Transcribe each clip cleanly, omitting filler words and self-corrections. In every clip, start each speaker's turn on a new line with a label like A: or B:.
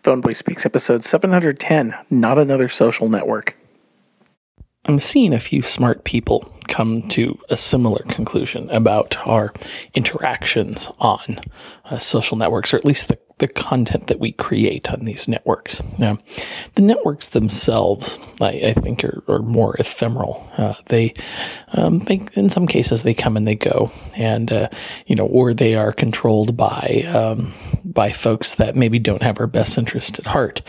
A: Phoneboy Speaks, episode 710, Not Another Social Network. I'm seeing a few smart people come to a similar conclusion about our interactions on social networks, or at least the content that we create on these networks. Now, the networks themselves, I think, are more ephemeral. They in some cases, they come and they go, and or they are controlled by folks that maybe don't have our best interest at heart.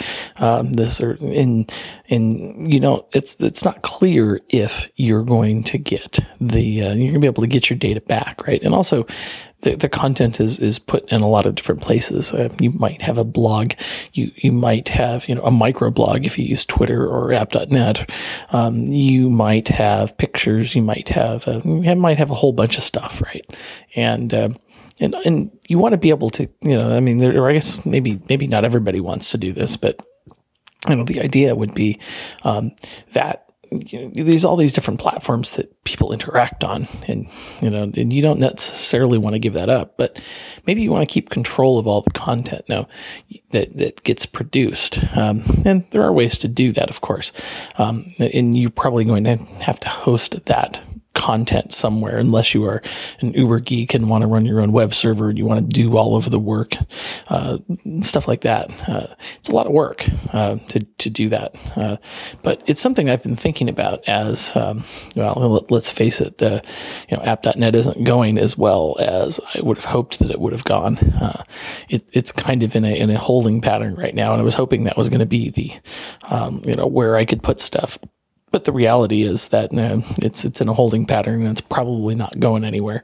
A: It's not clear if you're going to get you're going to be able to get your data back, right? And also, the content is put in a lot of different places. You might have a blog. You might have a microblog if you use Twitter or app.net. You might have pictures. You might have a whole bunch of stuff, right? And you want to be able to, I guess maybe not everybody wants to do this, but the idea would be that there's all these different platforms that people interact on, and you don't necessarily want to give that up, but maybe you want to keep control of all the content now that gets produced. And there are ways to do that, of course. And you're probably going to have to host that content somewhere, unless you are an uber geek and want to run your own web server and you want to do all of the work, stuff like that. It's a lot of work to do that, but it's something I've been thinking about as let's face it, app.net isn't going as well as I would have hoped that it would have gone. It's kind of in a holding pattern right now, and I was hoping that was going to be the where I could put stuff. But the reality is that it's in a holding pattern, and it's probably not going anywhere.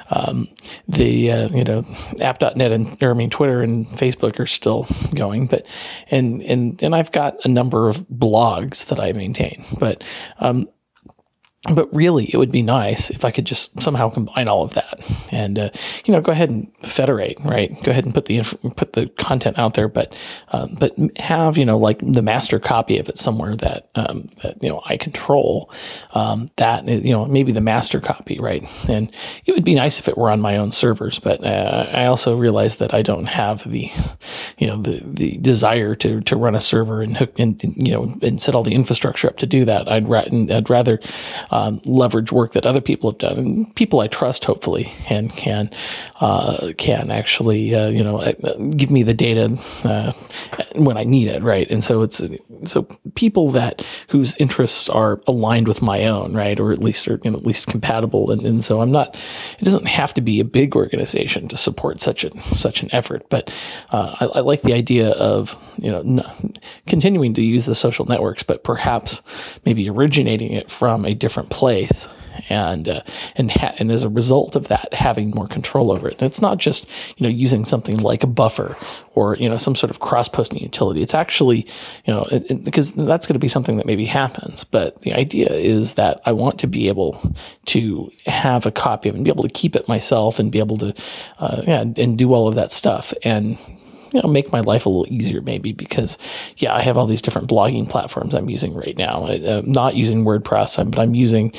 A: App.net and Twitter and Facebook are still going, but and I've got a number of blogs that I maintain, but really, it would be nice if I could just somehow combine all of that and, go ahead and federate, right? Go ahead and put the content out there, but have, like the master copy of it somewhere that I control, maybe the master copy, right? And it would be nice if it were on my own servers, but, I also realize that I don't have the desire to run a server and hook and set all the infrastructure up to do that. I'd rather leverage work that other people have done, and people I trust, hopefully, and can actually, give me the data when I need it, right? And so so people whose interests are aligned with my own, right, or at least are at least compatible, and so it doesn't have to be a big organization to support such an effort, but I like the idea of continuing to use the social networks, but perhaps maybe originating it from a different place, and as a result of that, having more control over it. And it's not just using something like a buffer or some sort of cross-posting utility. It's actually because that's going to be something that maybe happens. But the idea is that I want to be able to have a copy of it and be able to keep it myself and be able to and do all of that stuff and make my life a little easier, maybe, because I have all these different blogging platforms I'm using right now. I'm not using WordPress, but I'm using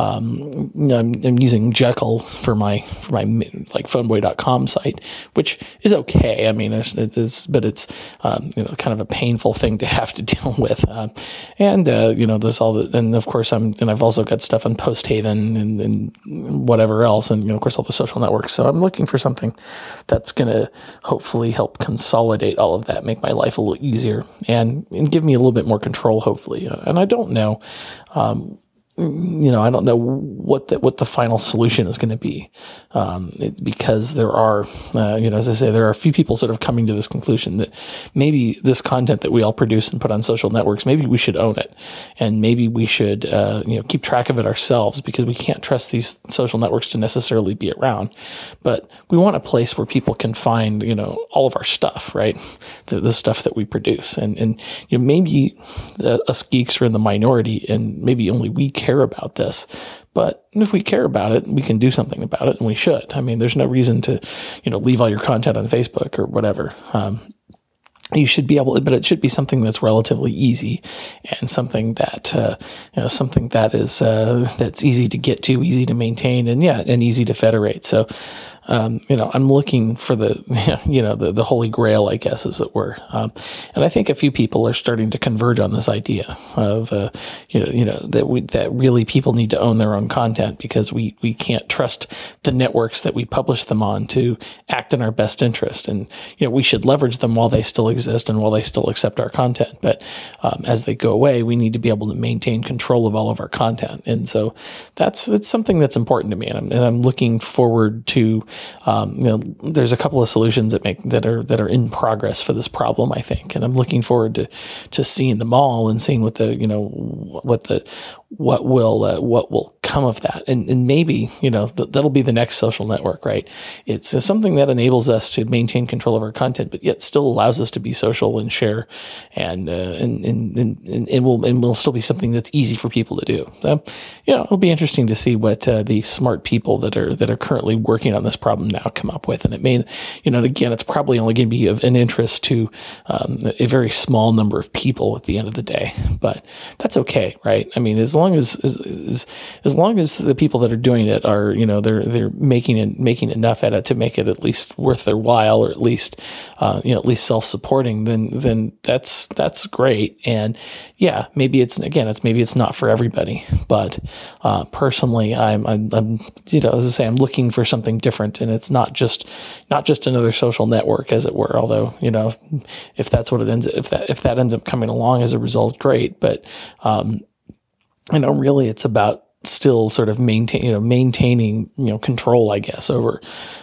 A: Jekyll for my like phoneboy.com site, which is okay. I mean, but it's kind of a painful thing to have to deal with. There's all the, and of course I've also got stuff on Posthaven and whatever else, and of course all the social networks. So I'm looking for something that's going to hopefully help consolidate all of that, make my life a little easier, and give me a little bit more control, hopefully. And I don't know, I don't know what the final solution is going to be, because there are, as I say, there are a few people sort of coming to this conclusion that maybe this content that we all produce and put on social networks, maybe we should own it, and maybe we should, keep track of it ourselves, because we can't trust these social networks to necessarily be around. But we want a place where people can find, all of our stuff, right? The stuff that we produce, and maybe us geeks are in the minority, and maybe only we care about this, but if we care about it, we can do something about it, and we should. I mean, there's no reason to, leave all your content on Facebook or whatever. You should be able, but it should be something that's relatively easy, and something that is that's easy to get to, easy to maintain, and easy to federate. So I'm looking for the holy grail, I guess, as it were. And I think a few people are starting to converge on this idea of, that really people need to own their own content, because we can't trust the networks that we publish them on to act in our best interest. And, we should leverage them while they still exist and while they still accept our content. But as they go away, we need to be able to maintain control of all of our content. And so it's something that's important to me. And I'm looking forward to, there's a couple of solutions that are in progress for this problem, I think. And I'm looking forward to seeing them all and seeing what will come of that. And maybe, that'll be the next social network, right? It's something that enables us to maintain control of our content, but yet still allows us to be social and share, and will still be something that's easy for people to do. So, it'll be interesting to see what the smart people that are currently working on this problem now come up with. And it may, again, it's probably only going to be of an interest to a very small number of people at the end of the day, but that's okay, right? I mean, as long as the people that are doing it are, they're making enough at it to make it at least worth their while, or at least self-supporting, then that's great. And yeah, maybe it's not for everybody, but personally, I'm as I say, I'm looking for something different, and it's not just another social network, as it were. Although, if that's what it if that ends up coming along as a result, great. But really, it's about still sort of maintaining control, I guess, over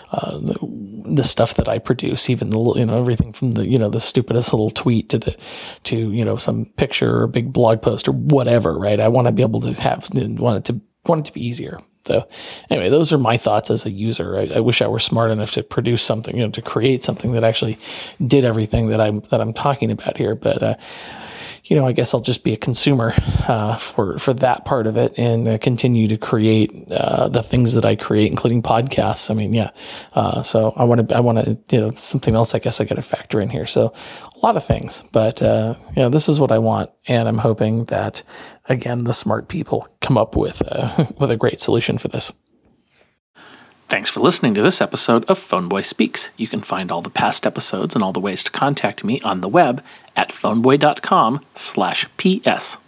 A: the stuff that I produce, even everything from the stupidest little tweet to some picture or a big blog post or whatever, right? I want to be able to want it to be easier. So anyway, those are my thoughts as a user. I wish I were smart enough to produce something, to create something that actually did everything that I'm talking about here. But I guess I'll just be a consumer for that part of it, and continue to create the things that I create, including podcasts. I mean, yeah. So I want to, something else I guess I got to factor in here. So a lot of things, but this is what I want, and I'm hoping that, again, the smart people come up with a great solution for this. Thanks for listening to this episode of Phoneboy Speaks. You can find all the past episodes and all the ways to contact me on the web at phoneboy.com/PS.